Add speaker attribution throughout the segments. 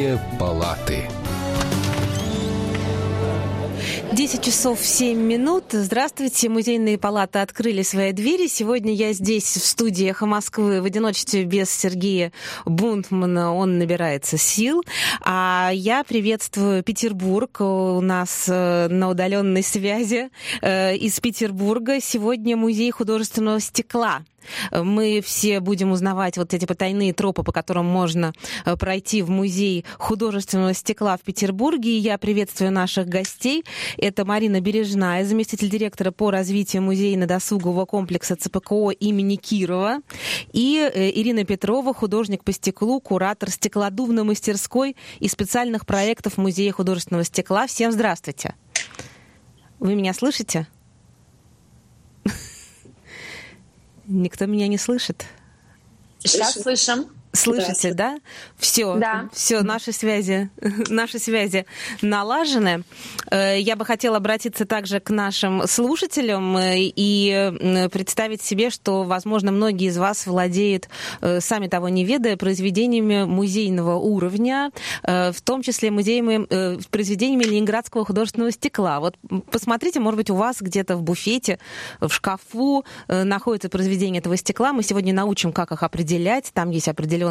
Speaker 1: Музейные палаты.
Speaker 2: 10 часов 7 минут. Здравствуйте. Музейные палаты открыли свои двери. Сегодня я здесь, в студии «Эхо Москвы», в одиночестве без Сергея Бунтмана. Он набирается сил. А я приветствую Петербург. У нас на удаленной связи из Петербурга сегодня музей художественного стекла. Мы все будем узнавать вот эти потайные тропы, по которым можно пройти в музей художественного стекла в Петербурге. И я приветствую наших гостей. Это Марина Бережная, заместитель директора по развитию музейно-досугового комплекса ЦПКО имени Кирова. И Ирина Петрова, художник по стеклу, куратор стеклодувной мастерской и специальных проектов Музея художественного стекла. Всем здравствуйте. Вы меня слышите? Никто меня не слышит.
Speaker 3: Сейчас слышим.
Speaker 2: Слышите, да? Все,
Speaker 3: да.
Speaker 2: Все, наши связи налажены. Я бы хотела обратиться также к нашим слушателям и представить себе, что, возможно, многие из вас владеют, сами того не ведая, произведениями музейного уровня, в том числе произведениями ленинградского художественного стекла. Вот посмотрите, может быть, у вас где-то в буфете, в шкафу находится произведение этого стекла. Мы сегодня научим, как их определять. Там есть определенные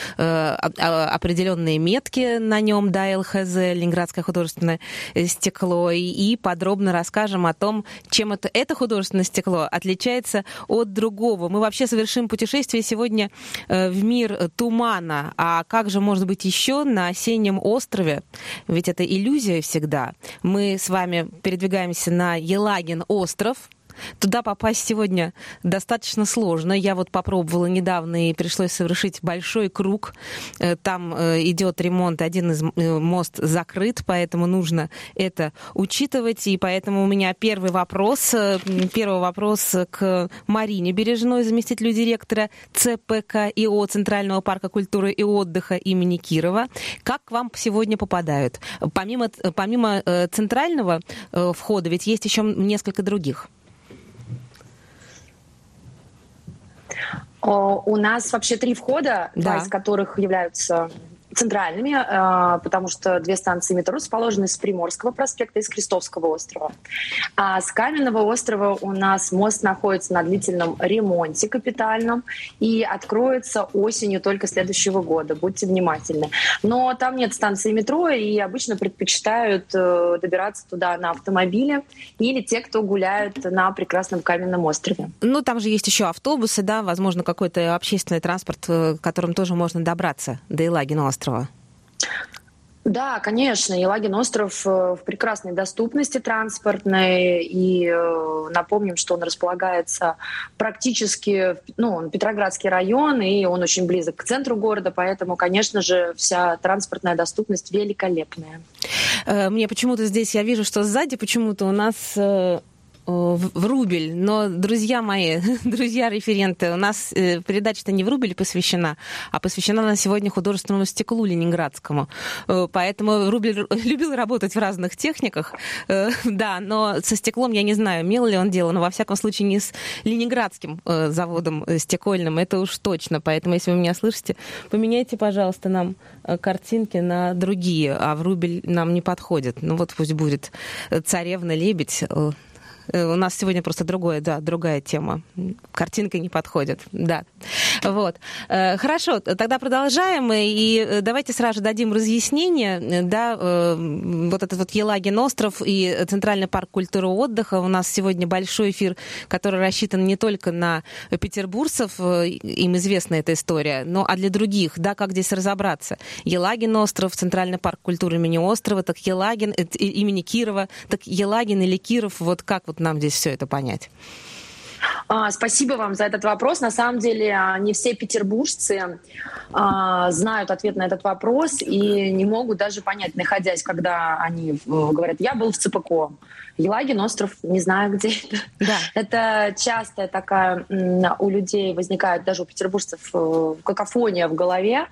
Speaker 2: метки на нем, да, ЛХЗ, Ленинградское художественное стекло, и подробно расскажем о том, чем это художественное стекло отличается от другого. Мы вообще совершим путешествие сегодня в мир тумана. А как же может быть еще на осеннем острове? Ведь это иллюзия всегда. Мы с вами передвигаемся на Елагин остров. Туда попасть сегодня достаточно сложно. Я вот попробовала недавно, и пришлось совершить большой круг. Там идет ремонт, один из мост закрыт, поэтому нужно это учитывать. И поэтому у меня первый вопрос к Марине Бережной, заместителю директора ЦПК ИО Центрального парка культуры и отдыха имени Кирова. Как к вам сегодня попадают? Помимо центрального входа, ведь есть еще несколько других.
Speaker 3: У нас вообще 3 входа,
Speaker 2: да.
Speaker 3: 2 из которых являются центральными, потому что 2 станции метро расположены с Приморского проспекта и с Крестовского острова. А с Каменного острова у нас мост находится на длительном ремонте капитальном и откроется осенью только следующего года. Будьте внимательны. Но там нет станции метро, и обычно предпочитают добираться туда на автомобиле или те, кто гуляют на прекрасном Каменном острове.
Speaker 2: Ну, там же есть еще автобусы, да, возможно, какой-то общественный транспорт, которым тоже можно добраться до Елагина острова.
Speaker 3: Да, конечно, Елагин остров в прекрасной доступности транспортной, и напомним, что он располагается практически, он Петроградский район, и он очень близок к центру города, поэтому, конечно же, вся транспортная доступность великолепная.
Speaker 2: Мне почему-то здесь, я вижу, что сзади почему-то у нас Врубель, но, друзья мои, друзья-референты, у нас передача-то не Врубель посвящена, а посвящена она сегодня художественному стеклу ленинградскому. Поэтому Врубель любил работать в разных техниках, да, но со стеклом я не знаю, имел ли он дело, но во всяком случае не с ленинградским заводом стекольным, это уж точно. Поэтому, если вы меня слышите, поменяйте, пожалуйста, нам картинки на другие, а Врубель нам не подходит. Ну вот пусть будет «Царевна-лебедь». У нас сегодня просто другая тема. Картинка не подходит, да. Вот. Хорошо, тогда продолжаем, и давайте сразу дадим разъяснение, да, вот этот вот Елагин остров и Центральный парк культуры и отдыха. У нас сегодня большой эфир, который рассчитан не только на петербуржцев, им известна эта история, но а для других, да, как здесь разобраться. Елагин остров, Центральный парк культуры имени острова, так Елагин, имени Кирова, так Елагин или Киров, вот как вот нам здесь все это понять?
Speaker 3: Спасибо вам за этот вопрос. На самом деле не все петербуржцы знают ответ на этот вопрос и не могут даже понять, находясь, когда они говорят, я был в ЦПКО. Елагин остров, не знаю, где это. Да. Это частая такая у людей возникает, даже у петербуржцев, какофония в голове.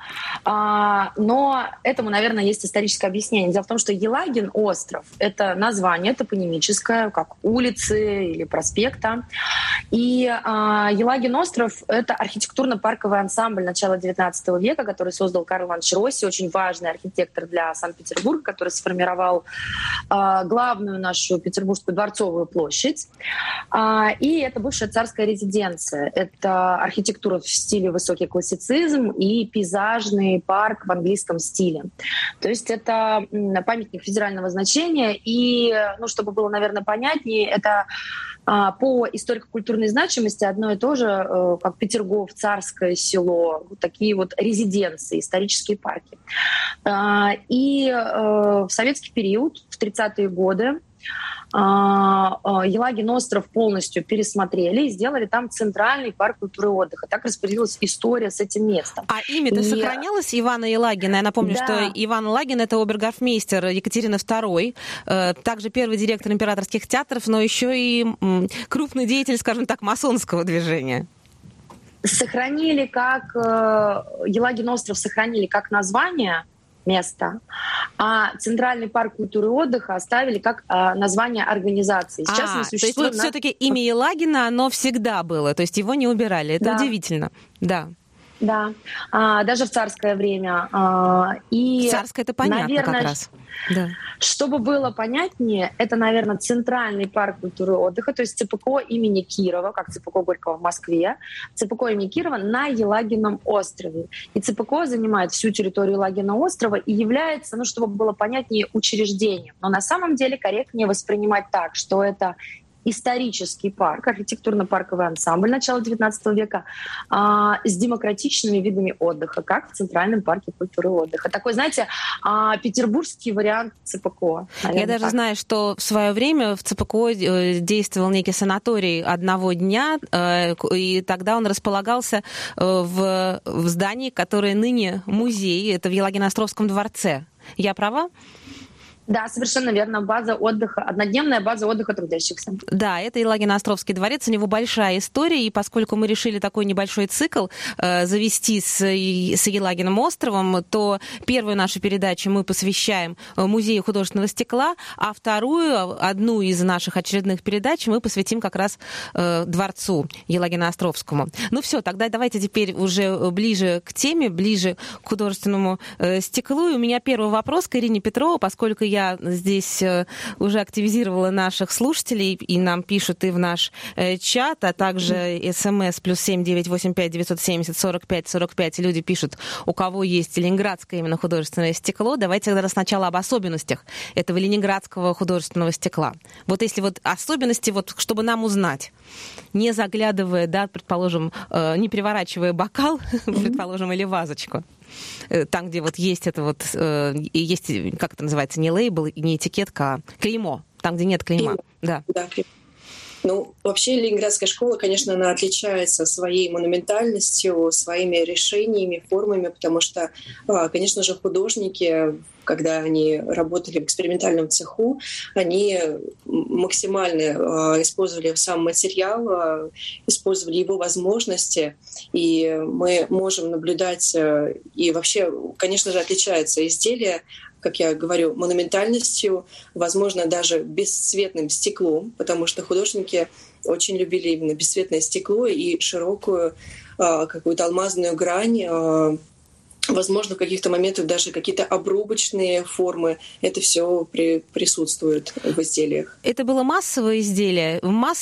Speaker 3: Но этому, наверное, есть историческое объяснение. Дело в том, что Елагин остров — это название топонимическое, как улицы или проспекта. И И Елагин остров — это архитектурно-парковый ансамбль начала XIX века, который создал Карл Иванович Росси, очень важный архитектор для Санкт-Петербурга, который сформировал главную нашу Петербургскую дворцовую площадь. И это бывшая царская резиденция. Это архитектура в стиле высокий классицизм и пейзажный парк в английском стиле. То есть это памятник федерального значения. И, чтобы было, наверное, понятнее, это по историко-культурной значимости одно и то же, как Петергоф, Царское село, вот такие вот резиденции, исторические парки. И в советский период, в 30-е годы, Елагин остров полностью пересмотрели и сделали там центральный парк культуры и отдыха. Так распорядилась история с этим местом.
Speaker 2: А имя-то сохранялось Ивана Елагина? Я напомню,
Speaker 3: да.
Speaker 2: что Иван Елагин — это обергофмейстер Екатерины II, также первый директор императорских театров, но еще и крупный деятель, скажем так, масонского движения.
Speaker 3: Сохранили как Елагин остров сохранили как название места, а Центральный парк культуры и отдыха оставили как название организации. Сейчас не существует.
Speaker 2: То есть вот все-таки имя Елагина, оно всегда было, то есть его не убирали. Это удивительно. Да.
Speaker 3: Да, даже в царское время. И,
Speaker 2: царское — это понятно, наверное, как раз. Да.
Speaker 3: Чтобы было понятнее, это, наверное, Центральный парк культуры и отдыха, то есть ЦПКО имени Кирова, как ЦПКО Горького в Москве, ЦПКО имени Кирова на Елагином острове. И ЦПКО занимает всю территорию Елагиного острова и является, чтобы было понятнее, учреждением. Но на самом деле корректнее воспринимать так, что это исторический парк, архитектурно-парковый ансамбль начала XIX века с демократичными видами отдыха, как в Центральном парке культуры и отдыха. Такой, знаете, петербургский вариант ЦПКО.
Speaker 2: Я даже знаю, что в свое время в ЦПКО действовал некий санаторий одного дня, и тогда он располагался в здании, которое ныне музей, это в Елагино-Островском дворце. Я права?
Speaker 3: Да, совершенно верно. База отдыха, однодневная база отдыха трудящихся.
Speaker 2: Да, это Елагино-Островский дворец, у него большая история, и поскольку мы решили такой небольшой цикл завести с Елагиным островом, то первую нашу передачу мы посвящаем музею художественного стекла, а вторую, одну из наших очередных передач, мы посвятим как раз дворцу Елагино-Островскому. Ну все, тогда давайте теперь уже ближе к теме, ближе к художественному стеклу. И у меня первый вопрос к Ирине Петровой, поскольку я здесь уже активизировала наших слушателей, и нам пишут и в наш чат, а также СМС +7 985 970 45 45. Люди пишут, у кого есть ленинградское именно художественное стекло. Давайте тогда сначала об особенностях этого ленинградского художественного стекла. Вот если вот особенности, вот, чтобы нам узнать, не заглядывая, да, предположим, не переворачивая бокал, предположим, или вазочку. Там, где вот есть это вот, есть, как это называется, не лейбл, не этикетка, а клеймо. Там, где нет клейма. Да.
Speaker 1: Ну, вообще Ленинградская школа, конечно, она отличается своей монументальностью, своими решениями, формами, потому что, конечно же, художники, когда они работали в экспериментальном цеху, они максимально использовали сам материал, использовали его возможности, и мы можем наблюдать, и вообще, конечно же, отличается изделие, как я говорю, монументальностью, возможно, даже бесцветным стеклом, потому что художники очень любили именно бесцветное стекло и широкую какую-то алмазную грань. Возможно, в каких-то моментах даже какие-то обрубочные формы. Это все присутствует в изделиях.
Speaker 2: Это было массовые изделия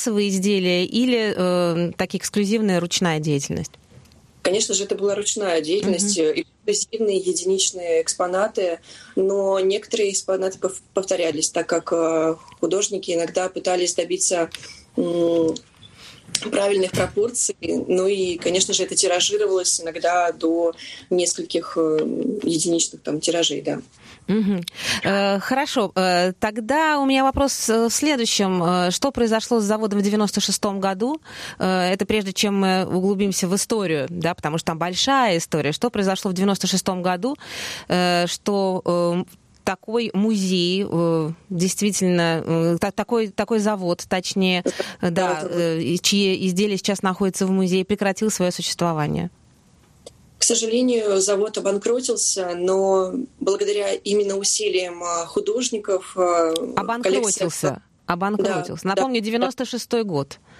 Speaker 2: или такая эксклюзивная ручная деятельность?
Speaker 1: Конечно же, это была ручная деятельность, эксклюзивные единичные экспонаты, но некоторые экспонаты повторялись, так как художники иногда пытались добиться правильных пропорций. Ну и, конечно же, это тиражировалось иногда до нескольких единичных тиражей, да.
Speaker 2: Хорошо. Тогда у меня вопрос в следующем. Что произошло с заводом в 96-м году? Это прежде чем мы углубимся в историю, да, потому что там большая история. Что произошло в 96-м году, что такой музей, действительно, такой завод, точнее, да, чьи изделия сейчас находятся в музее, прекратил свое существование?
Speaker 1: К сожалению, завод обанкротился, но благодаря именно усилиям художников...
Speaker 2: Обанкротился. Напомню, 96-й год.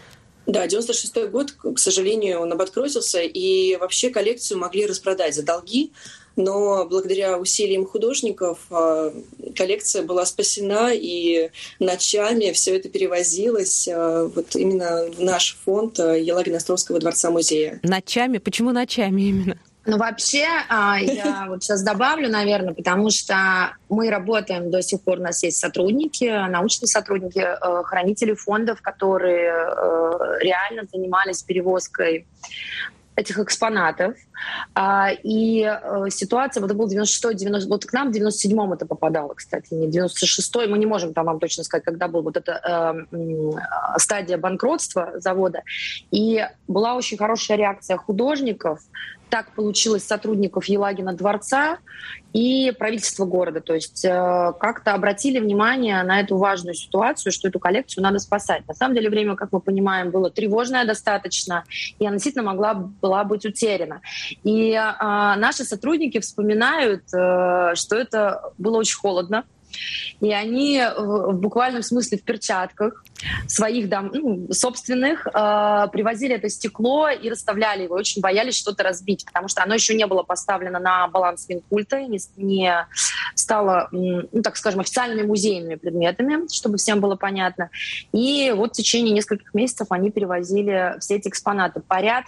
Speaker 1: Да, 96-й год, к сожалению, он обанкротился, и вообще коллекцию могли распродать за долги, но благодаря усилиям художников коллекция была спасена, и ночами все это перевозилось вот именно в наш фонд Елагин-Островского дворца-музея.
Speaker 2: Ночами? Почему ночами именно?
Speaker 3: Ну, вообще, я вот сейчас добавлю, наверное, потому что мы работаем до сих пор, у нас есть сотрудники, научные сотрудники, хранители фондов, которые реально занимались перевозкой этих экспонатов. И ситуация, вот это был 96-й, 90, вот к нам в 97-м это попадало, кстати, не 96-й, мы не можем там вам точно сказать, когда была вот эта стадия банкротства завода. И была очень хорошая реакция художников, так получилось сотрудников Елагина дворца и правительства города. То есть как-то обратили внимание на эту важную ситуацию, что эту коллекцию надо спасать. На самом деле время, как мы понимаем, было тревожное достаточно, и она действительно была быть утеряна. И наши сотрудники вспоминают, что это было очень холодно, и они в буквальном смысле в перчатках своих собственных привозили это стекло и расставляли его. Очень боялись что-то разбить, потому что оно еще не было поставлено на баланс Минкульта, не стало, так скажем, официальными музейными предметами, чтобы всем было понятно. И вот в течение нескольких месяцев они перевозили все эти экспонаты.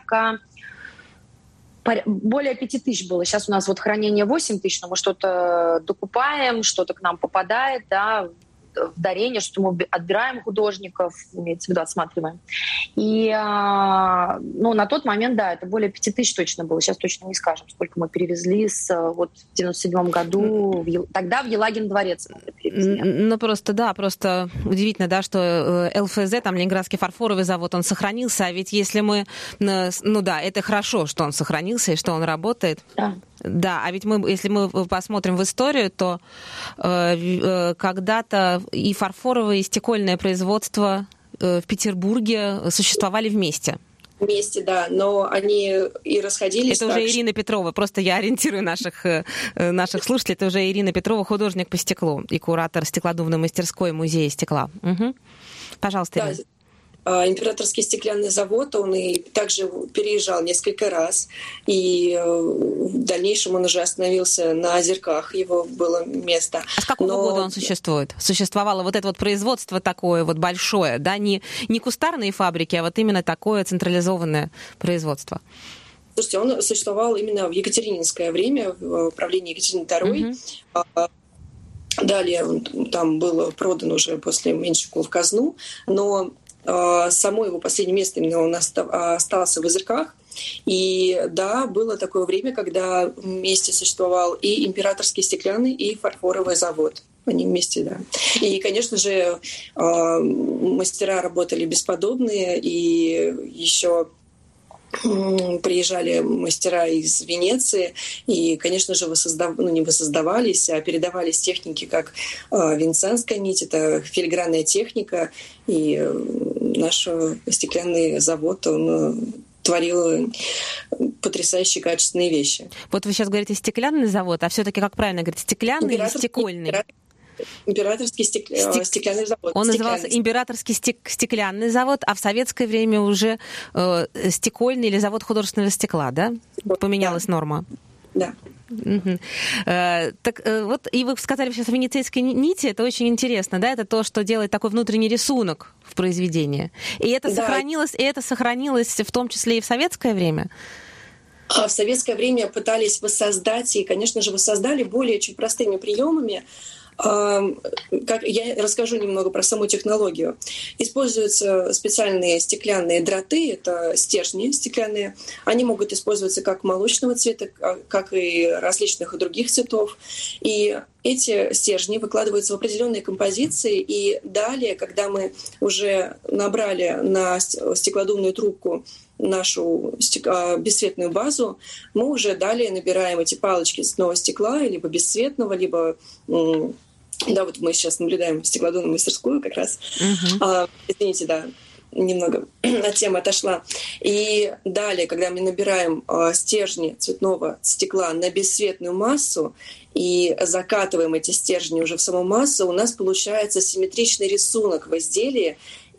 Speaker 3: Более 5000 было. Сейчас у нас вот хранение 8000, но мы что-то докупаем, что-то к нам попадает, да, в дарение, что мы отбираем художников, имеется в виду, отсматриваем. И на тот момент, да, это более 5000 точно было. Сейчас точно не скажем, сколько мы перевезли в 97 году. Тогда в Елагин дворец мы перевезли.
Speaker 2: Ну, просто удивительно, да, что ЛФЗ, там, Ленинградский фарфоровый завод, он сохранился, а ведь если мы... это хорошо, что он сохранился и что он работает.
Speaker 3: Да.
Speaker 2: Да, а ведь если мы посмотрим в историю, то когда-то и фарфоровое, и стекольное производство в Петербурге существовали вместе.
Speaker 1: Вместе, да, но они и расходились.
Speaker 2: Это уже Ирина Петрова, просто я ориентирую наших слушателей, это уже Ирина Петрова, художник по стеклу и куратор стеклодувной мастерской Музея стекла. Угу. Пожалуйста, Ирина.
Speaker 1: Да. Императорский стеклянный завод, он и также переезжал несколько раз, и в дальнейшем он уже остановился на Озерках, его было место.
Speaker 2: А с какого года он существует? Существовало вот это вот производство такое вот большое, да, не кустарные фабрики, а вот именно такое централизованное производство?
Speaker 1: Слушайте, он существовал именно в екатерининское время, в правлении Екатерины II. Угу. Далее он там был продан уже после Меньшикова в казну, но само его последнее место именно он остался в Озерках. И да, было такое время, когда вместе существовал и императорский стеклянный, и фарфоровый завод. Они вместе, да. И, конечно же, мастера работали бесподобные, и еще приезжали мастера из Венеции, и, конечно же, не воссоздавались, а передавались техники, как венецианская нить, это филигранная техника, и наш стеклянный завод, он творил потрясающие качественные вещи.
Speaker 2: Вот вы сейчас говорите стеклянный завод, а все-таки как правильно говорить, стеклянный или стекольный?
Speaker 1: Императорский стеклянный завод.
Speaker 2: Он назывался Императорский стеклянный завод, а в советское время уже стекольный или завод художественного стекла, да? Поменялась норма.
Speaker 1: Да.
Speaker 2: Угу. Так вот, и вы сказали сейчас о венецианской нити, это очень интересно, да? Это то, что делает такой внутренний рисунок в произведении. И это сохранилось в том числе и в советское время?
Speaker 1: В советское время пытались воссоздать, и, конечно же, воссоздали более чуть простыми приемами. Я расскажу немного про саму технологию. Используются специальные стеклянные дроты, это стержни стеклянные. Они могут использоваться как молочного цвета, как и различных других цветов. И эти стержни выкладываются в определенные композиции, и далее, когда мы уже набрали на стеклодувную трубку нашу бесцветную базу, мы уже далее набираем эти палочки цветного стекла, либо бесцветного, либо... Да, вот мы сейчас наблюдаем стеклодувную мастерскую как раз. Извините, да, немного от темы отошла. И далее, когда мы набираем стержни цветного стекла на бесцветную массу и закатываем эти стержни уже в саму массу, у нас получается симметричный рисунок в изделии.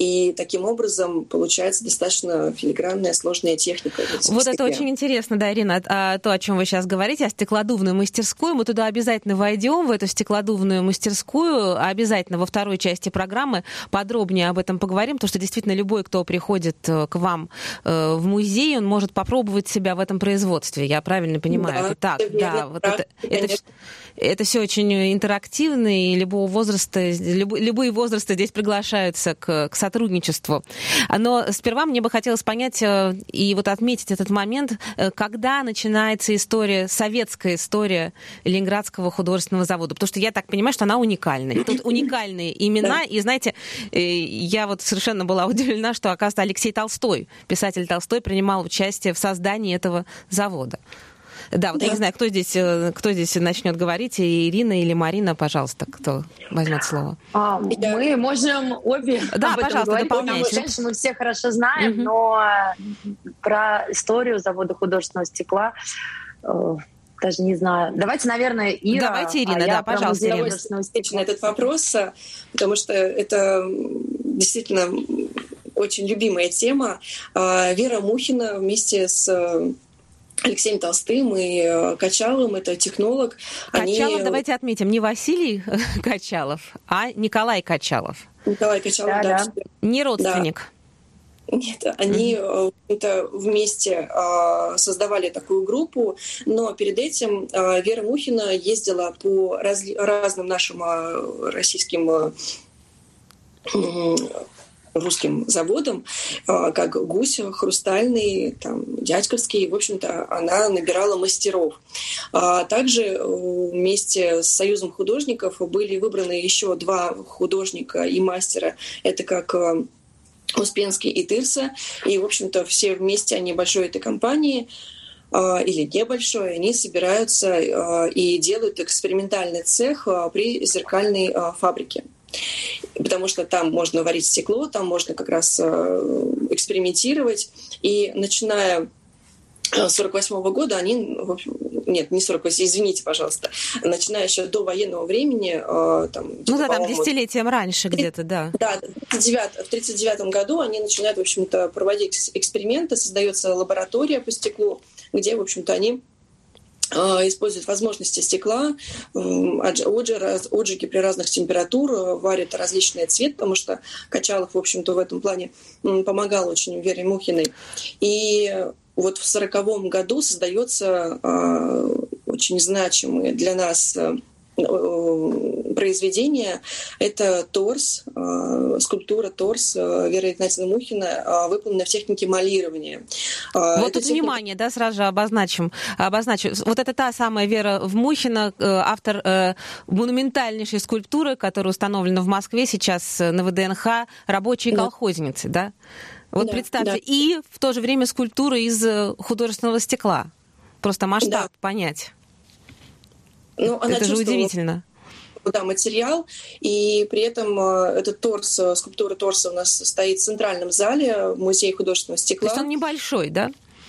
Speaker 1: И таким образом получается достаточно филигранная, сложная техника.
Speaker 2: Вот это очень интересно, да, Ирина, то, о чем вы сейчас говорите, о стеклодувной мастерской. Мы туда обязательно войдем, в эту стеклодувную мастерскую. Обязательно во второй части программы подробнее об этом поговорим, потому что действительно любой, кто приходит к вам в музей, он может попробовать себя в этом производстве. Я правильно понимаю?
Speaker 1: Да,
Speaker 2: это так, да, вот это все очень интерактивно, и любого возраста, любые возрасты здесь приглашаются к сотрудничеству. Но сперва мне бы хотелось понять и вот отметить этот момент, когда начинается история, советская история Ленинградского художественного завода. Потому что я так понимаю, что она уникальная. Тут уникальные имена. И, знаете, я вот совершенно была удивлена, что, оказывается, Алексей Толстой, писатель Толстой, принимал участие в создании этого завода. Да, вот я не знаю, кто здесь начнет говорить, Ирина или Марина, пожалуйста, кто возьмет слово.
Speaker 3: Мы можем обе
Speaker 2: да,
Speaker 3: об этом
Speaker 2: пожалуйста,
Speaker 3: говорить,
Speaker 2: дополняйте.
Speaker 3: потому что мы все хорошо знаем, но про историю завода художественного стекла даже не знаю. Давайте, наверное, Ира.
Speaker 2: Давайте, Ирина, да, пожалуйста.
Speaker 1: Я отвечу на этот вопрос, потому что это действительно очень любимая тема. Вера Мухина вместе с Алексеем Толстым и Качаловым, это технолог.
Speaker 2: Качалов, давайте отметим, не Василий Качалов, а Николай Качалов.
Speaker 1: Николай Качалов, да.
Speaker 2: Не родственник.
Speaker 1: Да. Нет, они вместе создавали такую группу, но перед этим Вера Мухина ездила по разным нашим российским русским заводам, как Гусь, Хрустальный, там, Дядьковский. В общем-то, она набирала мастеров. Также вместе с Союзом художников были выбраны еще 2 художника и мастера. Это как Успенский и Тырса. И, в общем-то, все вместе они большой этой компании или небольшой, они собираются и делают экспериментальный цех при зеркальной фабрике. Потому что там можно варить стекло, там можно как раз экспериментировать. И начиная с 1948 года они... Нет, не 48, извините, пожалуйста. Начиная еще до военного времени... Там
Speaker 2: десятилетием раньше где-то, да.
Speaker 1: Да, в 1939 году они начинают, в общем-то, проводить эксперименты. Создается лаборатория по стеклу, где, в общем-то, они используют возможности стекла, отжиги при разных температурах, варят различный цвет, потому что Качалов, в общем-то, в этом плане помогал очень Вере Мухиной. И вот в 1940 году создается очень значимое для нас произведение. Это торс, скульптура торс Веры Игнатьевны Мухиной, выполненная в технике малирования.
Speaker 2: Вот тут внимание, да, сразу же обозначу. Вот это та самая Вера Мухина, автор монументальнейшей скульптуры, которая установлена в Москве сейчас на ВДНХ, «Рабочие колхозницы», да? Вот да, представьте, да. И в то же время скульптура из художественного стекла. Просто масштаб понять. Это же удивительно.
Speaker 1: Да, материал, и при этом этот торс, скульптура торса у нас стоит в центральном зале в Музее художественного стекла.
Speaker 2: То есть он небольшой, да?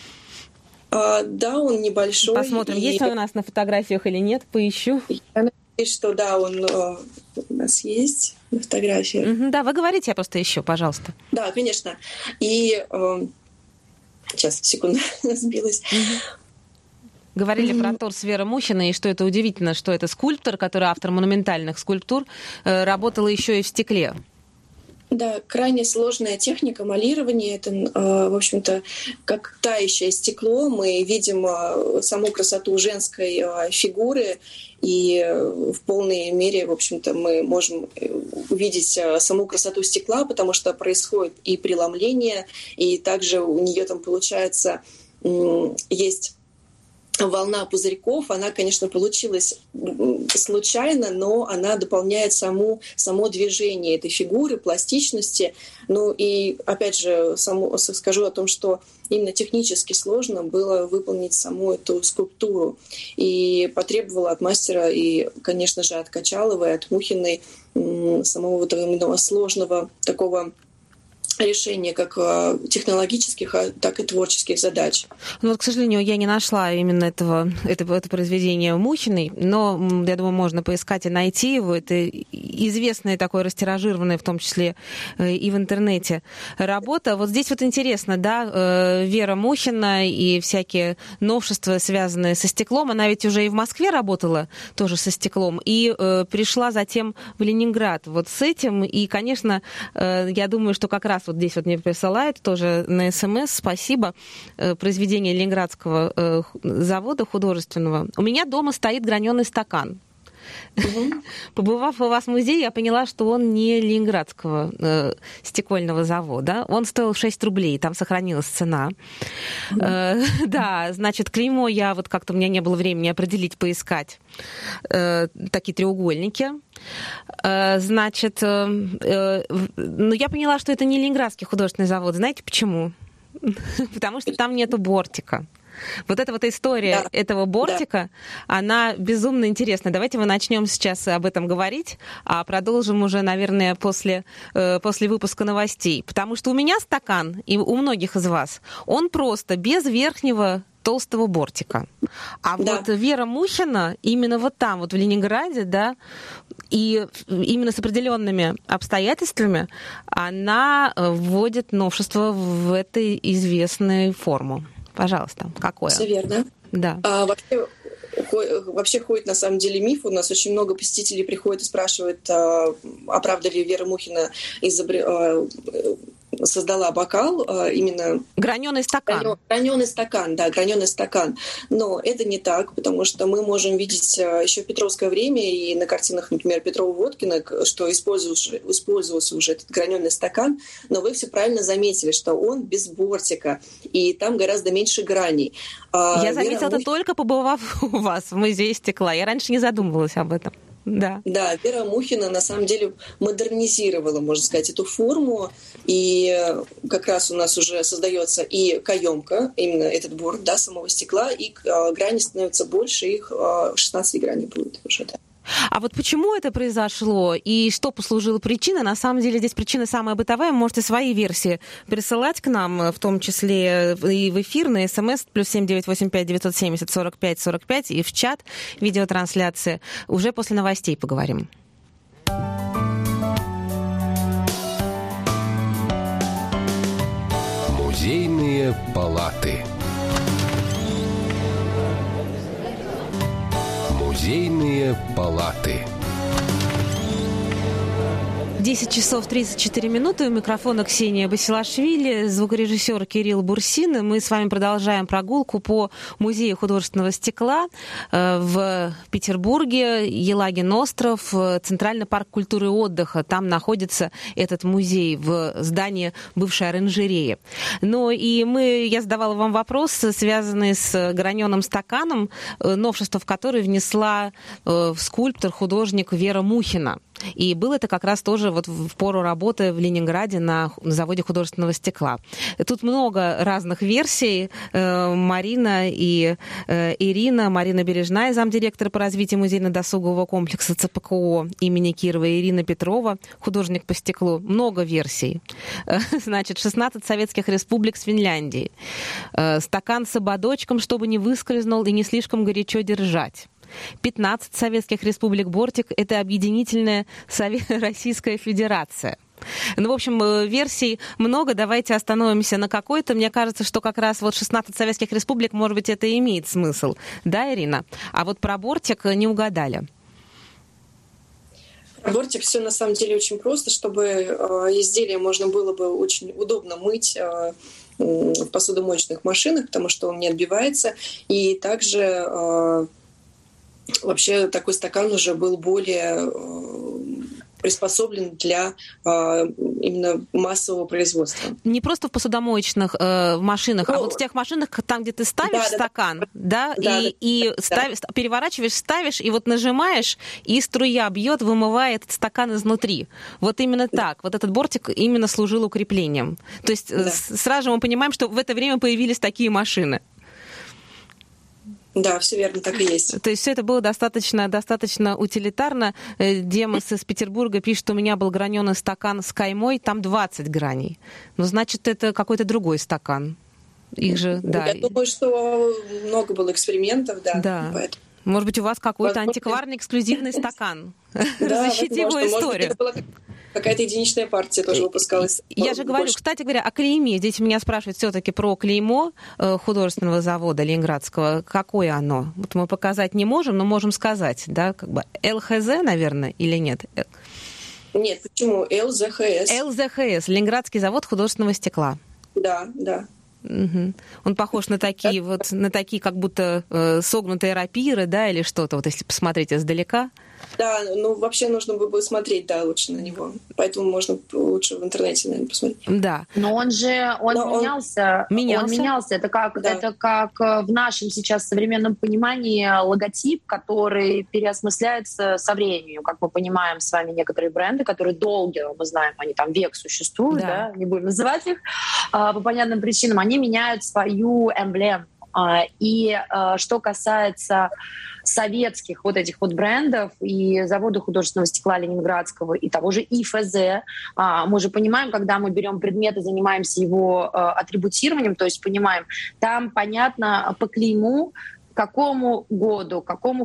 Speaker 1: Да, он небольшой.
Speaker 2: Посмотрим, есть он у нас на фотографиях или нет, поищу.
Speaker 1: Я надеюсь, что да, он у нас есть на фотографиях.
Speaker 2: Да, вы говорите, я просто ищу, пожалуйста.
Speaker 1: Да, конечно. И сейчас, секунду, сбилась.
Speaker 2: Говорили про торс Веры Мухиной, и что это удивительно, что это скульптор, который автор монументальных скульптур, работала еще и в стекле.
Speaker 1: Да, крайне сложная техника малирования. Это, в общем-то, как тающее стекло. Мы видим саму красоту женской фигуры, и в полной мере, в общем-то, мы можем увидеть саму красоту стекла, потому что происходит и преломление, и также у нее там получается есть волна пузырьков. Она, конечно, получилась случайно, но она дополняет само движение этой фигуры, пластичности. Ну и, опять же, скажу о том, что именно технически сложно было выполнить саму эту скульптуру. И потребовало от мастера и, конечно же, от Качаловой, от Мухиной самого вот именно сложного такого решения как технологических, так и творческих задач.
Speaker 2: Ну, вот, к сожалению, я не нашла именно это произведение Мухиной, но, я думаю, можно поискать и найти его. Это известное такое растиражированное, в том числе и в интернете, работа. Вот здесь вот интересно, да, Вера Мухина и всякие новшества, связанные со стеклом. Она ведь уже и в Москве работала тоже со стеклом, и пришла затем в Ленинград вот с этим. И, конечно, я думаю, что как раз вот здесь вот мне присылают тоже на СМС, спасибо, произведение Ленинградского завода художественного. У меня дома стоит граненый стакан. Побывав у вас в музее, я поняла, что он не Ленинградского стекольного завода. Он стоил 6 рублей, там сохранилась цена. Да, значит, клеймо я вот как-то у меня не было времени определить, поискать. Такие треугольники. Значит, ну, я поняла, что это не Ленинградский художественный завод. Знаете почему? Потому что там нету бортика. Вот эта вот история этого бортика, она безумно интересна. Давайте мы начнем сейчас об этом говорить, а продолжим уже, наверное, после выпуска новостей. Потому что у меня стакан, и у многих из вас, он просто без верхнего толстого бортика. А вот Вера Мухина именно вот там, вот в Ленинграде, да, и именно с определенными обстоятельствами она вводит новшество в этой известную форму. Пожалуйста, какое?
Speaker 1: Все верно.
Speaker 2: Да.
Speaker 1: Вообще ходит, на самом деле, миф. У нас очень много посетителей приходят и спрашивают, а правда ли Вера Мухина создала бокал именно...
Speaker 2: Граненый стакан.
Speaker 1: Граненый стакан, да, граненый стакан. Но это не так, потому что мы можем видеть еще в Петровское время и на картинах, например, Петрова-Водкина, что использовался уже этот граненый стакан, но вы все правильно заметили, что он без бортика, и там гораздо меньше граней.
Speaker 2: Я заметила это только побывав у вас в музее стекла. Я раньше не задумывалась об этом. Да.
Speaker 1: Да, Вера Мухина на самом деле модернизировала, можно сказать, эту форму, и как раз у нас уже создается и каемка, именно этот борт, да, самого стекла, и грани становятся больше, их 16 граней будет уже, да.
Speaker 2: А вот почему это произошло и что послужило причиной? На самом деле здесь причина самая бытовая. Вы можете свои версии присылать к нам, в том числе и в эфир, на СМС +7 985 970 45 45 и в чат видеотрансляции. Уже после новостей поговорим.
Speaker 4: Музейные палаты. Музейные палаты.
Speaker 2: 10 часов 34 минуты. У микрофона Ксения Басилашвили, звукорежиссер Кирилл Бурсин. Мы с вами продолжаем прогулку по музею художественного стекла в Петербурге, Елагин остров, Центральный парк культуры и отдыха. Там находится этот музей в здании бывшей оранжереи. Ну и я задавала вам вопрос, связанный с граненым стаканом, новшество в который внесла скульптор, художник Вера Мухина. И было это как раз тоже вот в пору работы в Ленинграде на заводе художественного стекла. Тут много разных версий. Марина и Ирина. Марина Бережная, замдиректора по развитию музейно-досугового комплекса ЦПКО имени Кирова, и Ирина Петрова, художник по стеклу. Много версий. Значит, 16 советских республик с Финляндией. Стакан с ободочком, чтобы не выскользнул и не слишком горячо держать. 15 советских республик бортик – это объединительная Российская Федерация. Ну, в общем, версий много. Давайте остановимся на какой-то. Мне кажется, что как раз вот 16 советских республик, может быть, это имеет смысл. Да, Ирина? А вот про бортик не угадали.
Speaker 1: Про бортик все на самом деле очень просто, чтобы изделие можно было бы очень удобно мыть в посудомоечных машинах, потому что он не отбивается. И также... Вообще такой стакан уже был более приспособлен для именно массового производства.
Speaker 2: Не просто в посудомоечных машинах, а вот в тех машинах, там, где ты ставишь стакан, переворачиваешь, ставишь, и вот нажимаешь, и струя бьет, вымывая этот стакан изнутри. Вот именно так. Вот этот бортик именно служил укреплением. То есть сразу же мы понимаем, что в это время появились такие машины.
Speaker 1: Да, все верно, так и есть.
Speaker 2: То есть все это было достаточно утилитарно. Демос из Петербурга пишет, у меня был граненый стакан с каймой, там 20 граней. Ну, значит, это какой-то другой стакан. Их же, да.
Speaker 1: Я думаю, что много было экспериментов, да.
Speaker 2: Да.
Speaker 1: Поэтому...
Speaker 2: Может быть, у вас какой-то антикварный эксклюзивный стакан.
Speaker 1: Да,
Speaker 2: Разыщите его историю.
Speaker 1: Какая-то единичная партия тоже выпускалась.
Speaker 2: Я же говорю, кстати говоря, о клейме. Здесь меня спрашивают все-таки про клеймо художественного завода ленинградского. Какое оно? Вот мы показать не можем, но можем сказать, да, как бы ЛХЗ, наверное, или нет?
Speaker 1: Нет, почему? ЛЗХС.
Speaker 2: ЛЗХС, Ленинградский завод художественного стекла.
Speaker 1: Да, да.
Speaker 2: Угу. Он похож на такие как будто согнутые рапиры, да, или что-то, вот если посмотреть издалека.
Speaker 1: Да, ну вообще нужно было бы смотреть, да, лучше на него. Поэтому можно лучше в интернете, наверное, посмотреть.
Speaker 2: Да.
Speaker 3: Но он менялся. Он менялся. Это как в нашем сейчас современном понимании логотип, который переосмысляется со временем. Как мы понимаем с вами, некоторые бренды, которые долго, мы знаем, они там век существуют, да, не будем называть их, по понятным причинам, они меняют свою эмблему. И что касается советских вот этих вот брендов и завода художественного стекла ленинградского и того же ИФЗ, мы же понимаем, когда мы берем предмет и занимаемся его атрибутированием, то есть понимаем, там понятно по клейму, какому году, какому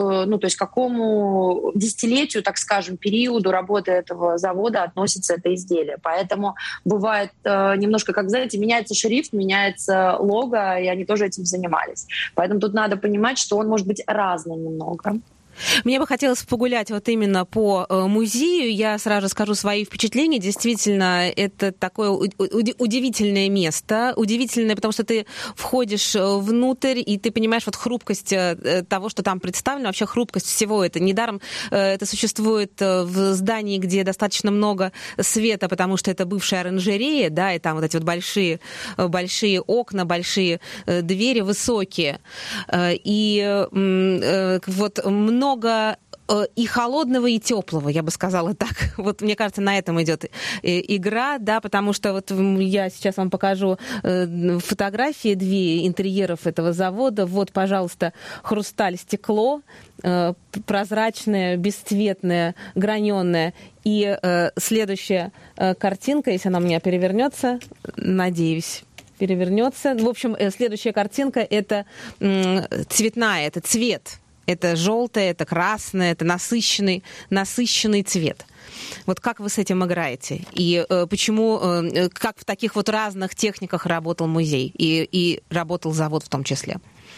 Speaker 3: десятилетию, так скажем, периоду работы этого завода относится это изделие. Поэтому бывает немножко, как, знаете, меняется шрифт, меняется лого, и они тоже этим занимались. Поэтому тут надо понимать, что он может быть разный немного.
Speaker 2: Мне бы хотелось погулять вот именно по музею. Я сразу скажу свои впечатления. Действительно, это такое удивительное место. Удивительное, потому что ты входишь внутрь, и ты понимаешь вот хрупкость того, что там представлено, вообще хрупкость всего это. Недаром это существует в здании, где достаточно много света, потому что это бывшая оранжерея, да, и там вот эти вот большие окна, большие двери высокие. И вот много и холодного, и теплого, я бы сказала так. Вот мне кажется, на этом идет игра, да, потому что вот я сейчас вам покажу фотографии две интерьеров этого завода. Вот, пожалуйста, хрусталь, стекло, прозрачное, бесцветное, граненое. И следующая картинка, если она у меня перевернется, надеюсь, перевернется. В общем, следующая картинка — это цветная, это цвет. Это желтое, это красное, это насыщенный цвет. Вот как вы с этим играете? И почему, как в таких вот разных техниках работал музей и работал завод в том числе?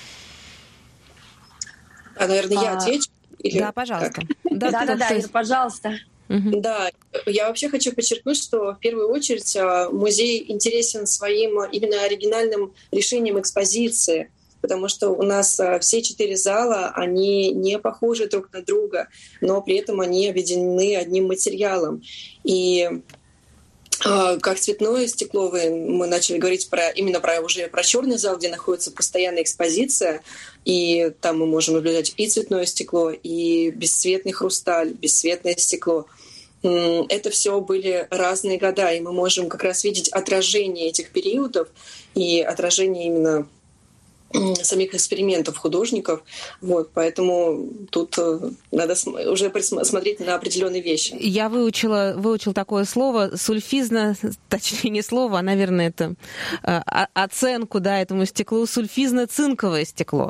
Speaker 1: Наверное, я отвечу? Или
Speaker 2: да, пожалуйста.
Speaker 3: Да, Ира, пожалуйста.
Speaker 1: Да, я вообще хочу подчеркнуть, что в первую очередь музей интересен своим именно оригинальным решением экспозиции, потому что у нас все 4 зала, они не похожи друг на друга, но при этом они объединены одним материалом. И как цветное стекло, мы начали говорить именно про черный зал, где находится постоянная экспозиция, и там мы можем наблюдать и цветное стекло, и бесцветный хрусталь, бесцветное стекло. Это все были разные года, и мы можем как раз видеть отражение этих периодов и отражение именно самих экспериментов художников. Вот, поэтому тут надо уже смотреть на определенные вещи.
Speaker 2: Я выучила такое слово сульфизно, точнее не слово, а, наверное, это оценку, да, этому стеклу, сульфизно-цинковое стекло.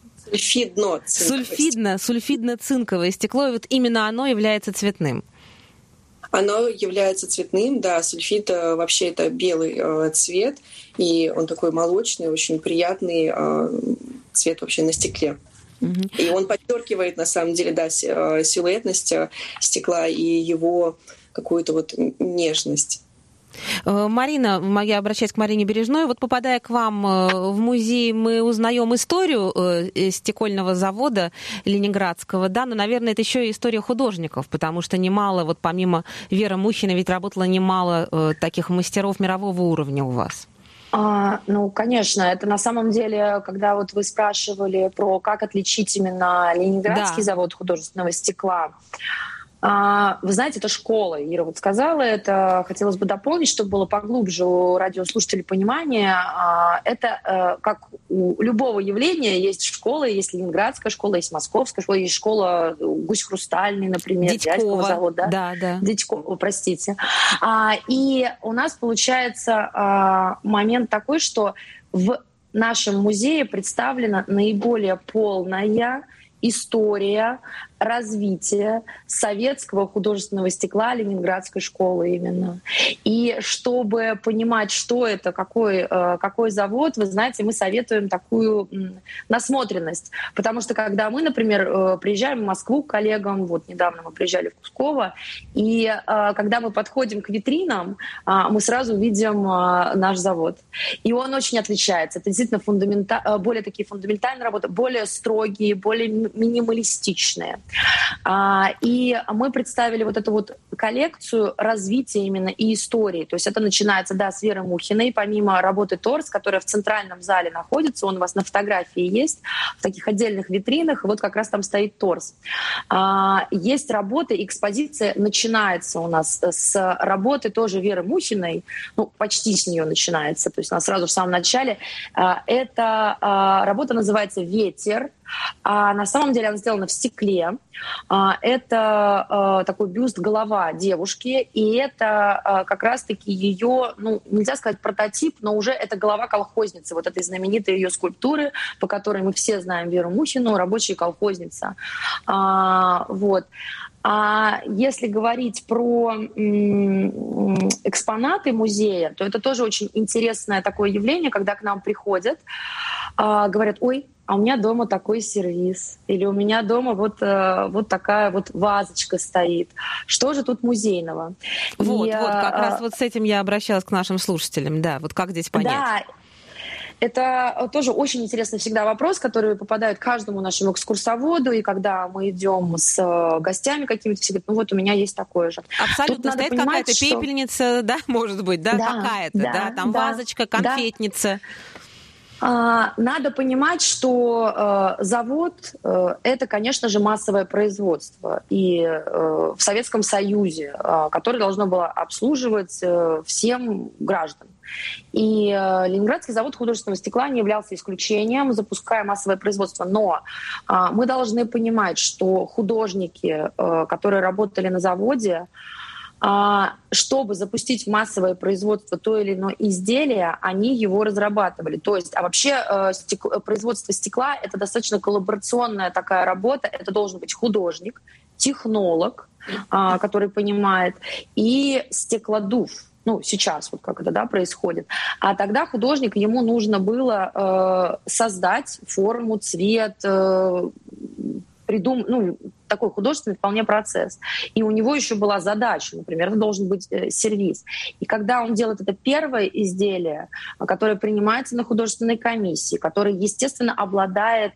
Speaker 2: Сульфидно-цинковое стекло, и вот именно оно является цветным.
Speaker 1: Оно является цветным, да, сульфид вообще это белый цвет, и он такой молочный, очень приятный цвет вообще на стекле. И он подчеркивает, на самом деле, да, силуэтность стекла и его какую-то вот нежность.
Speaker 2: Марина, я обращаюсь к Марине Бережной. Вот попадая к вам в музей, мы узнаем историю стекольного завода ленинградского, да, но, наверное, это еще и история художников, потому что немало, вот помимо Веры Мухиной, ведь работало немало таких мастеров мирового уровня у вас.
Speaker 3: Ну, конечно, это на самом деле, когда вот вы спрашивали про как отличить именно Ленинградский завод художественного стекла, Вы знаете, это школа. Ира вот сказала это. Хотелось бы дополнить, чтобы было поглубже у радиослушателей понимание. Это как у любого явления есть школа, есть ленинградская школа, есть московская школа, есть школа Гусь Хрустальный, например, Дядькова завод, да?
Speaker 2: Да.
Speaker 3: Дядькова, простите. И у нас получается момент такой, что в нашем музее представлена наиболее полная история развития советского художественного стекла Ленинградской школы именно. И чтобы понимать, что это, какой завод, вы знаете, мы советуем такую насмотренность. Потому что когда мы, например, приезжаем в Москву к коллегам, вот недавно мы приезжали в Кусково, и когда мы подходим к витринам, мы сразу видим наш завод. И он очень отличается. Это действительно более такие фундаментальные работы, более строгие, более минималистичные. И мы представили вот эту вот коллекцию развития именно и истории. То есть это начинается, с Веры Мухиной, помимо работы торс, которая в центральном зале находится, он у вас на фотографии есть, в таких отдельных витринах, и вот как раз там стоит торс. Есть работы, экспозиция начинается у нас с работы тоже Веры Мухиной, почти с нее начинается, то есть она сразу в самом начале. Эта работа называется «Ветер», а на самом деле она сделана в стекле. Это такой бюст-голова девушки, и это как раз-таки ее, нельзя сказать прототип, но уже это голова колхозницы, вот этой знаменитой ее скульптуры, по которой мы все знаем Веру Мухину, рабочая колхозница. Вот. А если говорить про экспонаты музея, то это тоже очень интересное такое явление, когда к нам приходят, говорят: ой, а у меня дома такой сервиз, или у меня дома вот такая вот вазочка стоит. Что же тут музейного?
Speaker 2: Вот, как раз вот с этим я обращалась к нашим слушателям, да, вот как здесь понять?
Speaker 3: Да. Это тоже очень интересный всегда вопрос, который попадает каждому нашему экскурсоводу, и когда мы идем с гостями какими-то, все говорят: у меня есть такое же.
Speaker 2: Абсолютно, стоит какая-то пепельница, да, может быть, да, какая-то, там вазочка, конфетница.
Speaker 3: Надо понимать, что завод — это, конечно же, массовое производство. И в Советском Союзе, которое должно было обслуживать всем гражданам. И Ленинградский завод художественного стекла не являлся исключением, запуская массовое производство. Но мы должны понимать, что художники, которые работали на заводе, чтобы запустить в массовое производство то или иное изделие, они его разрабатывали. То есть, вообще производство стекла — это достаточно коллаборационная такая работа. Это должен быть художник, технолог, который понимает, и стеклодув. Сейчас вот как это, происходит. А тогда художник, ему нужно было создать форму, цвет, такой художественный вполне процесс. И у него еще была задача, например, это должен быть сервиз. И когда он делает это первое изделие, которое принимается на художественной комиссии, которое, естественно, обладает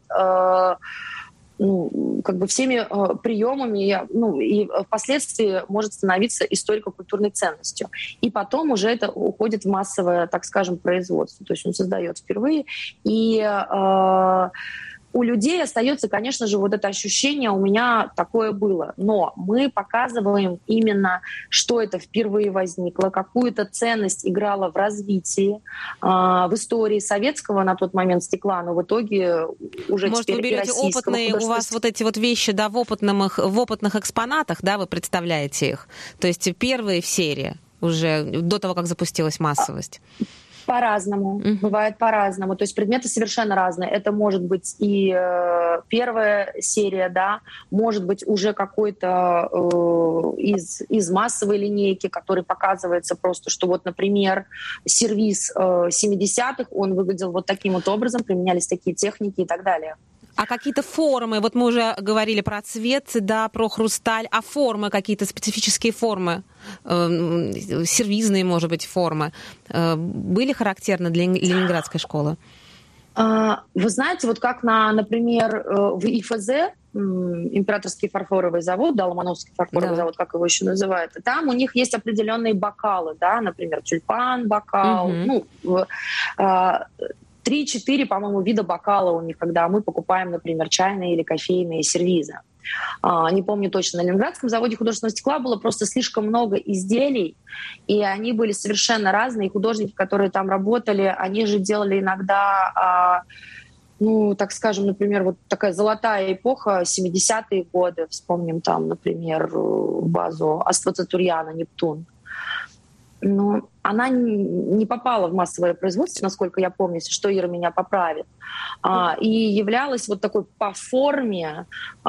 Speaker 3: всеми приемами, и впоследствии может становиться историко-культурной ценностью. И потом уже это уходит в массовое, так скажем, производство. То есть он создает впервые. И у людей остается, конечно же, вот это ощущение, у меня такое было. Но мы показываем именно, что это впервые возникло, какую-то ценность играла в развитии, в истории советского на тот момент стекла, но в итоге уже
Speaker 2: может,
Speaker 3: теперь
Speaker 2: вы берете опытные, у вас вот эти вот вещи, в опытных экспонатах, вы представляете их? То есть первые в серии, уже до того, как запустилась массовость?
Speaker 3: По-разному. Бывает по-разному. То есть предметы совершенно разные. Это может быть и первая серия, может быть уже какой-то из массовой линейки, который показывается просто, что вот, например, сервиз 70-х, он выглядел вот таким вот образом, применялись такие техники и так далее.
Speaker 2: А какие-то формы, вот мы уже говорили про цвет, про хрусталь, а формы, какие-то специфические формы, сервизные, может быть, формы, были характерны для Ленинградской школы?
Speaker 3: Вы знаете, вот как, например, в ИФЗ, Императорский фарфоровый завод, Ломановский фарфоровый завод, как его еще называют, там у них есть определенные бокалы, например, тюльпан, бокал, 3-4, по-моему, вида бокала у них, когда мы покупаем, например, чайные или кофейные сервизы. не помню точно, на Ленинградском заводе художественного стекла было просто слишком много изделий, и они были совершенно разные. Художники, которые там работали, они же делали иногда... так скажем, например, вот такая золотая эпоха, 70-е годы, вспомним там, например, вазу Аства Цатурьяна «Нептун». Но она не попала в массовое производство, насколько я помню, если что, Ира меня поправит. И являлась вот такой по форме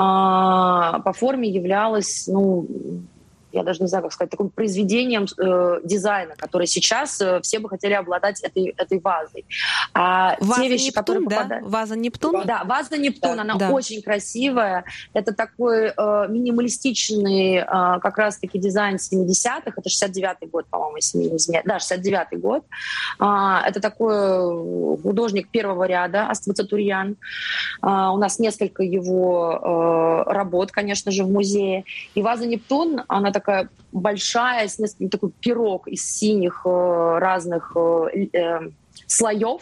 Speaker 3: являлась, я даже не знаю, как сказать, таким произведением дизайна, который сейчас все бы хотели обладать этой вазой.
Speaker 2: Ваза
Speaker 3: те вещи,
Speaker 2: Нептун,
Speaker 3: которые
Speaker 2: да?
Speaker 3: попадают...
Speaker 2: Ваза Нептун?
Speaker 3: Да, ваза Нептун, она
Speaker 2: да.
Speaker 3: очень красивая. Это такой минималистичный как раз-таки дизайн 70-х. Это 69-й год, по-моему, если не изменяю. Да, 69-й год. Это такой художник первого ряда, Аства Цатурьян. У нас несколько его работ, конечно же, в музее. И ваза Нептун, она такая большая, с нескольким такой пирог из синих разных слоев.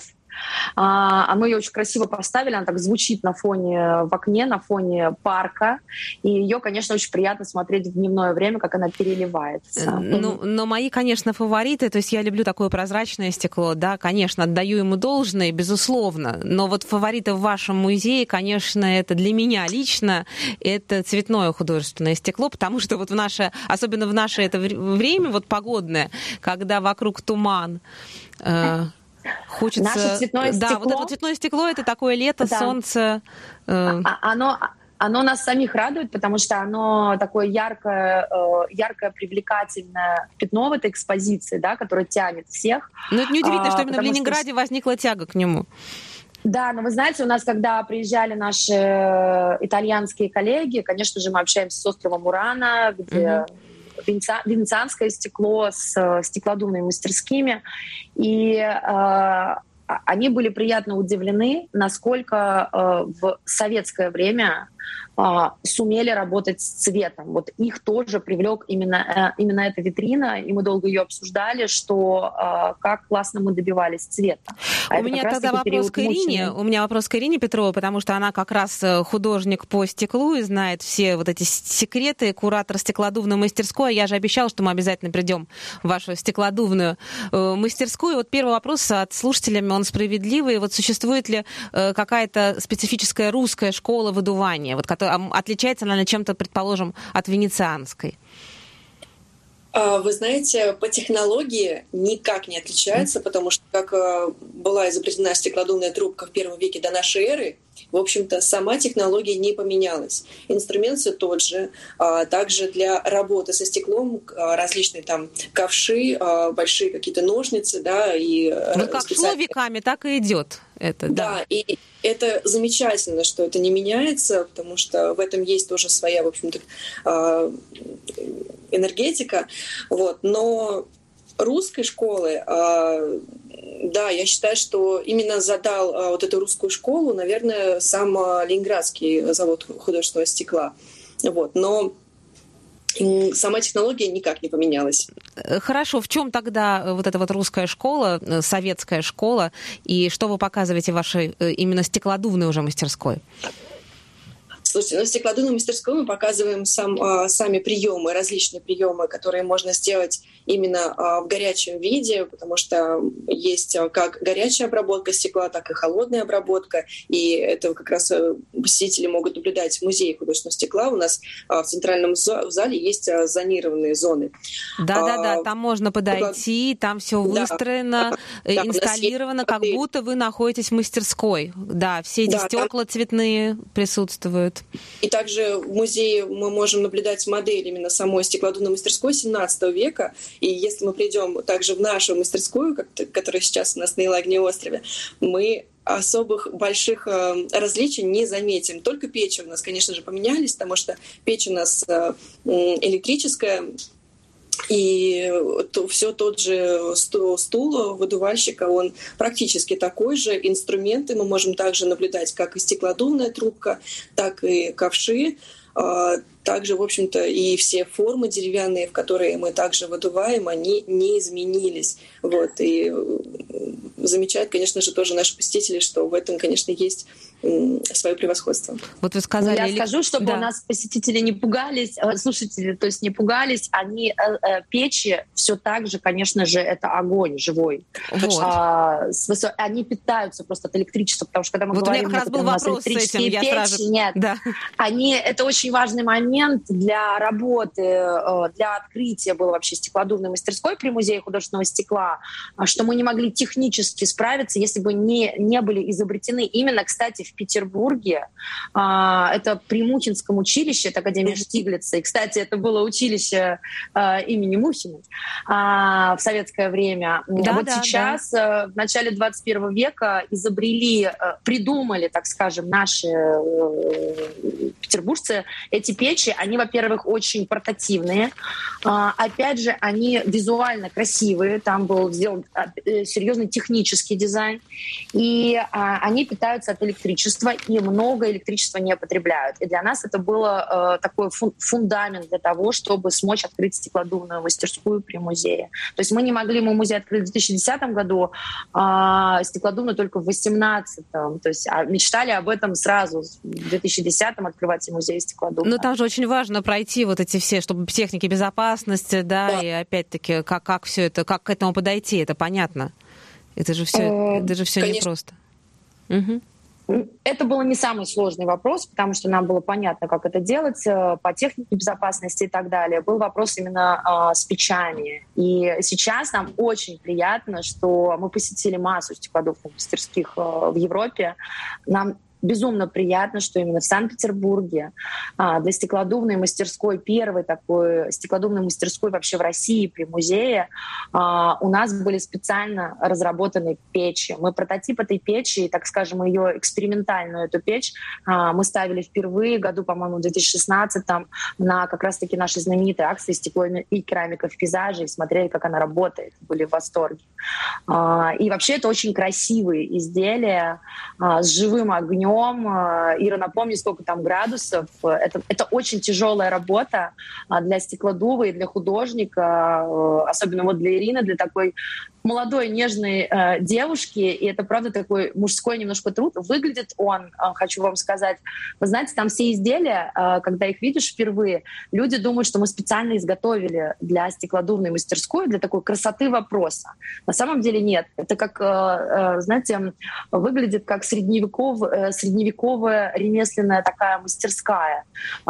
Speaker 3: Мы ее очень красиво поставили, она так звучит в окне, на фоне парка. И ее, конечно, очень приятно смотреть в дневное время, как она переливается.
Speaker 2: Но мои, конечно, фавориты, то есть я люблю такое прозрачное стекло, да, конечно, отдаю ему должное, безусловно. Но вот фавориты в вашем музее, конечно, это для меня лично, это цветное художественное стекло, потому что вот особенно в наше это время, вот погодное, когда вокруг туман, хочется...
Speaker 3: Наше цветное стекло...
Speaker 2: Да, вот это вот цветное стекло, это такое лето, да. Солнце.
Speaker 3: Оно нас самих радует, потому что оно такое яркое, привлекательное пятно в этой экспозиции, да, которое тянет всех.
Speaker 2: Но это неудивительно, что именно в Ленинграде возникла тяга к нему.
Speaker 3: Да, но вы знаете, у нас, когда приезжали наши итальянские коллеги, конечно же, мы общаемся с островом Урана, где... венецианское стекло с стеклодувными мастерскими. И они были приятно удивлены, насколько в советское время сумели работать с цветом. Вот их тоже привлек именно эта витрина, и мы долго ее обсуждали, что как классно мы добивались цвета.
Speaker 2: У меня тогда вопрос к Ирине Петровой, потому что она как раз художник по стеклу и знает все вот эти секреты, куратор стеклодувной мастерской. Я же обещала, что мы обязательно придем в вашу стеклодувную мастерскую. Вот первый вопрос от слушателями, он справедливый. Вот существует ли какая-то специфическая русская школа выдувания, вот, которая отличается, наверное, чем-то, предположим, от венецианской?
Speaker 1: Вы знаете, по технологии никак не отличается, потому что как была изобретена стеклодувная трубка в первом веке до нашей эры, в общем-то, сама технология не поменялась. Инструмент все тот же. Также для работы со стеклом различные там ковши, большие какие-то ножницы, да, и...
Speaker 2: Ну, как шло веками, так и идет это.
Speaker 1: Да, и это замечательно, что это не меняется, потому что в этом есть тоже своя, в общем-то, энергетика. Вот. Но русской школы, да, я считаю, что именно задал вот эту русскую школу, наверное, сам Ленинградский завод художественного стекла. Вот. Но сама технология никак не поменялась.
Speaker 2: Хорошо. В чем тогда вот эта вот русская школа, советская школа, и что вы показываете в вашей именно стеклодувной уже мастерской?
Speaker 1: Слушайте, в стеклодувной мастерской мы показываем сами приемы, различные приемы, которые можно сделать именно в горячем виде, потому что есть как горячая обработка стекла, так и холодная обработка. И это как раз посетители могут наблюдать в музее художественного стекла. У нас в центральном зале есть зонированные зоны.
Speaker 2: Да, там можно подойти, там все выстроено, инсталлировано, как будто вы находитесь в мастерской. Да, все эти стекла цветные присутствуют.
Speaker 1: И также в музее мы можем наблюдать модель именно самой стеклодувной мастерской 17 века. И если мы придем также в нашу мастерскую, которая сейчас у нас на Елагне острове, мы особых больших различий не заметим. Только печи у нас, конечно же, поменялись, потому что печь у нас электрическая, и все тот же стул выдувальщика, он практически такой же. Инструменты мы можем также наблюдать, как и стеклодувная трубка, так и ковши. Также, в общем-то, и все формы деревянные, в которые мы также выдуваем, они не изменились. Вот. И замечают, конечно же, тоже наши посетители, что в этом, конечно, есть свое превосходство.
Speaker 2: Вот вы сказали...
Speaker 3: Я скажу, чтобы у нас посетители не пугались, слушатели, то есть не пугались, они печи все так же, конечно же, это огонь живой.
Speaker 2: Вот.
Speaker 3: Они питаются просто от электричества, потому что когда мы
Speaker 2: вот
Speaker 3: говорим,
Speaker 2: у меня как раз был вопрос с этим, я сразу...
Speaker 3: Нет,
Speaker 2: да.
Speaker 3: это очень важный момент для работы, для открытия было вообще стеклодувной мастерской при Музее художественного стекла, что мы не могли технически справиться, если бы не были изобретены именно, кстати, в Петербурге. Это при Мухинском училище, это Академия Штиглица. И, кстати, это было училище имени Мухиной в советское время.
Speaker 2: Да,
Speaker 3: сейчас, в начале 21 века, придумали, так скажем, наши петербуржцы эти печи. Они, во-первых, очень портативные. Опять же, они визуально красивые. Там был сделан серьезный технический дизайн. И они питаются от электричества, и много электричества не потребляют. И для нас это было такой фундамент для того, чтобы смочь открыть стеклодувную мастерскую при музее. То есть мы музей открыли в 2010 году, а стеклодувную только в 2018. То есть мечтали об этом сразу, в 2010-м открывать музей стеклодувной.
Speaker 2: Но там же очень важно пройти вот эти все, чтобы техники безопасности, да. И опять-таки, как все это, как к этому подойти, это понятно. Это же все непросто. Угу.
Speaker 3: Это был не самый сложный вопрос, потому что нам было понятно, как это делать по технике безопасности и так далее. Был вопрос именно с печами. И сейчас нам очень приятно, что мы посетили массу стеклодувных мастерских в Европе. Нам безумно приятно, что именно в Санкт-Петербурге для стеклодувной мастерской, первой такой стеклодувной мастерской вообще в России при музее, у нас были специально разработаны печи. Мы прототип этой печи, так скажем, ее экспериментальную эту печь мы ставили впервые, году, по-моему, в 2016-м, на как раз-таки нашей знаменитой акции «Стекло и керамика в пейзаже», и смотрели, как она работает, были в восторге. И вообще это очень красивые изделия с живым огнем. Ира, напомни, сколько там градусов. Это очень тяжелая работа для стеклодува и для художника, особенно вот для Ирины, для такой молодой, нежной девушки, и это, правда, такой мужской немножко труд. Выглядит он, хочу вам сказать, вы знаете, там все изделия, когда их видишь впервые, люди думают, что мы специально изготовили для стеклодувной мастерской, для такой красоты вопроса. На самом деле нет. Это как, знаете, выглядит как средневековая ремесленная такая мастерская.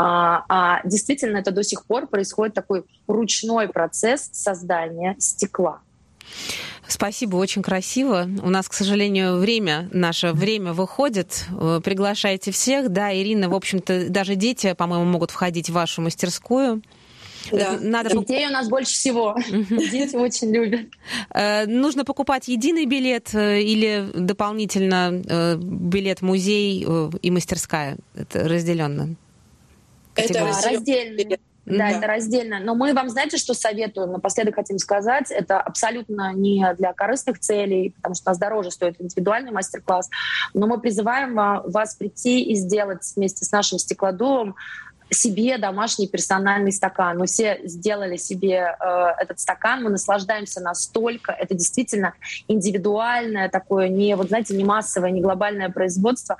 Speaker 3: А действительно, это до сих пор происходит такой ручной процесс создания стекла.
Speaker 2: Спасибо, очень красиво. У нас, к сожалению, наше время выходит. Приглашайте всех. Да, Ирина, в общем-то, даже дети, по-моему, могут входить в вашу мастерскую.
Speaker 3: Да. Детей у нас больше всего. Дети очень любят.
Speaker 2: Нужно покупать единый билет или дополнительно билет музей и мастерская? Это разделенно?
Speaker 3: Это раздельно. Да, это раздельно. Но мы вам, знаете, что советуем? Напоследок хотим сказать, это абсолютно не для корыстных целей, потому что у нас дороже стоит индивидуальный мастер-класс, но мы призываем вас прийти и сделать вместе с нашим стеклодувом себе домашний персональный стакан. Мы все сделали себе этот стакан, мы наслаждаемся настолько. Это действительно индивидуальное такое, не массовое, не глобальное производство.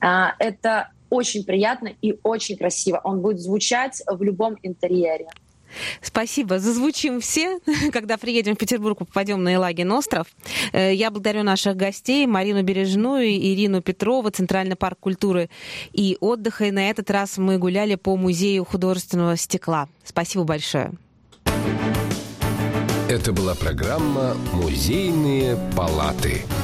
Speaker 3: Это очень приятно и очень красиво. Он будет звучать в любом интерьере.
Speaker 2: Спасибо. Зазвучим все. Когда приедем в Петербург, попадем на Елагин остров. Я благодарю наших гостей: Марину Бережную, Ирину Петрову, Центральный парк культуры и отдыха. И на этот раз мы гуляли по Музею художественного стекла. Спасибо большое.
Speaker 4: Это была программа «Музейные палаты».